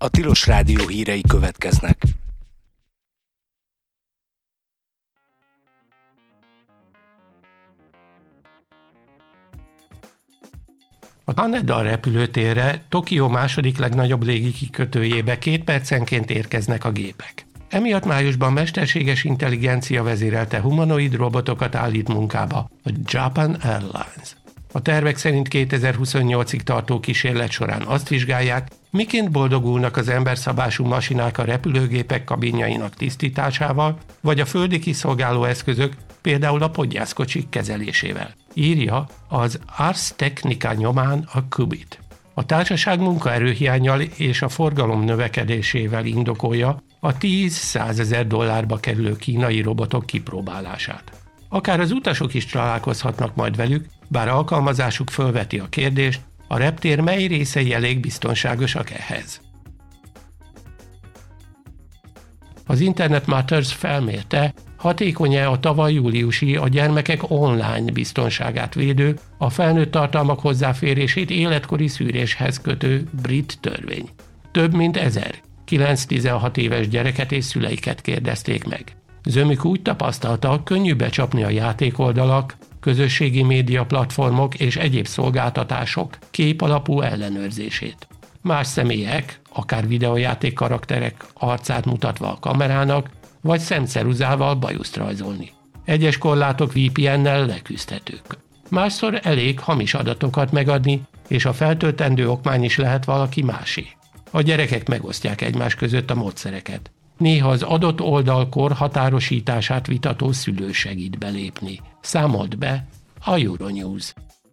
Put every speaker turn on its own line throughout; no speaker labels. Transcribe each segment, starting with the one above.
A Tilos Rádió hírei következnek.
A Haneda repülőtérre, Tokió második legnagyobb légikikötőjébe 2 percenként érkeznek a gépek. Emiatt májusban mesterséges intelligencia vezérelte humanoid robotokat állít munkába a Japan Airlines. A tervek szerint 2028-ig tartó kísérlet során azt vizsgálják, miként boldogulnak az emberszabású masinák a repülőgépek kabinjainak tisztításával, vagy a földi kiszolgáló eszközök, például a podgyászkocsik kezelésével. Írja az Ars Technica nyomán a Qubit. A társaság munkaerőhiánnyal és a forgalom növekedésével indokolja a $10,000 kerülő kínai robotok kipróbálását. Akár az utasok is találkozhatnak majd velük, bár alkalmazásuk fölveti a kérdést, a reptér mely részei elég biztonságosak ehhez. Az Internet Matters felmérte, hatékony-e a tavaly júliusi a gyermekek online biztonságát védő, a felnőtt tartalmak hozzáférését életkori szűréshez kötő brit törvény. Több mint 1000 9-16 éves gyereket és szüleiket kérdezték meg. Zömük úgy tapasztalta, könnyű becsapni a játékoldalak, közösségi média platformok és egyéb szolgáltatások képalapú ellenőrzését. Más személyek, akár videójáték karakterek arcát mutatva a kamerának, vagy szemceruzával bajuszt rajzolni. Egyes korlátok VPN-nel leküzdhetők. Másszor elég hamis adatokat megadni, és a feltöltendő okmány is lehet valaki másé. A gyerekek megosztják egymás között a módszereket. Néha az adott oldal korhatárosítását vitató szülő segít belépni. Számolt be a Euronews.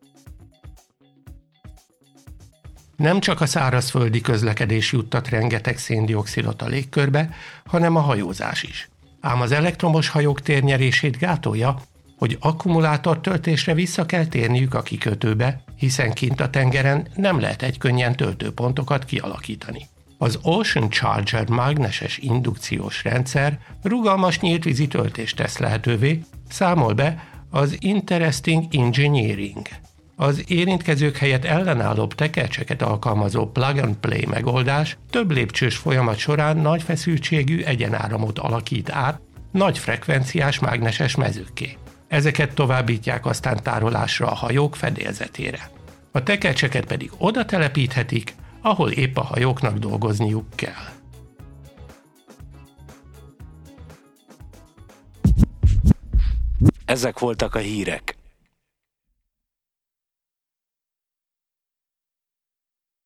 Nem csak a szárazföldi közlekedés juttat rengeteg szén-dioxidot a légkörbe, hanem a hajózás is. Ám az elektromos hajók térnyerését gátolja, hogy akkumulátortöltésre vissza kell térniük a kikötőbe, hiszen kint a tengeren nem lehet egykönnyen töltőpontokat kialakítani. Az Ocean Charger mágneses indukciós rendszer rugalmas nyíltvízi töltést tesz lehetővé, számol be az Interesting Engineering. Az érintkezők helyett ellenállóbb tekercseket alkalmazó plug-and-play megoldás több lépcsős folyamat során nagy feszültségű egyenáramot alakít át nagy frekvenciás mágneses mezőkké. Ezeket továbbítják aztán tárolásra a hajók fedélzetére. A tekercseket pedig oda telepíthetik, ahol épp a hajóknak dolgozniuk kell.
Ezek voltak a hírek.